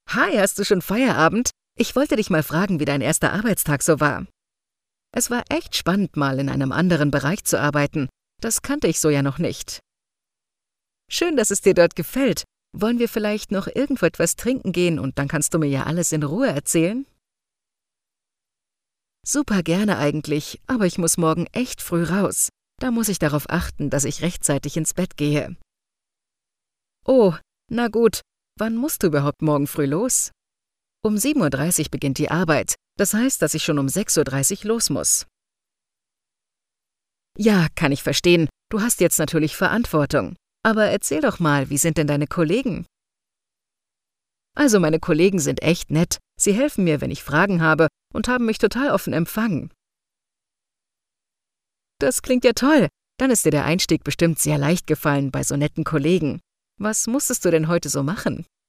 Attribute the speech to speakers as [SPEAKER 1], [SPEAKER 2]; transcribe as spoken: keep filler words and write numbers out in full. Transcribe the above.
[SPEAKER 1] Hi, hast du schon Feierabend? Ich wollte dich mal fragen, wie dein erster Arbeitstag so war. Es war echt spannend, mal in einem anderen Bereich zu arbeiten. Das kannte ich so ja noch nicht. Schön, dass es dir dort gefällt. Wollen wir vielleicht noch irgendwo etwas trinken gehen und dann kannst du mir ja alles in Ruhe erzählen? Super gerne eigentlich, aber ich muss morgen echt früh raus. Da muss ich darauf achten, dass ich rechtzeitig ins Bett gehe. Oh, na gut. Wann musst du überhaupt morgen früh los? Um sieben Uhr dreißig beginnt die Arbeit. Das heißt, dass ich schon um sechs Uhr dreißig los muss. Ja, kann ich verstehen. Du hast jetzt natürlich Verantwortung. Aber erzähl doch mal, wie sind denn deine Kollegen? Also meine Kollegen sind echt nett. Sie helfen mir, wenn ich Fragen habe und haben mich total offen empfangen. Das klingt ja toll. Dann ist dir der Einstieg bestimmt sehr leicht gefallen bei so netten Kollegen. Was musstest du denn heute so machen?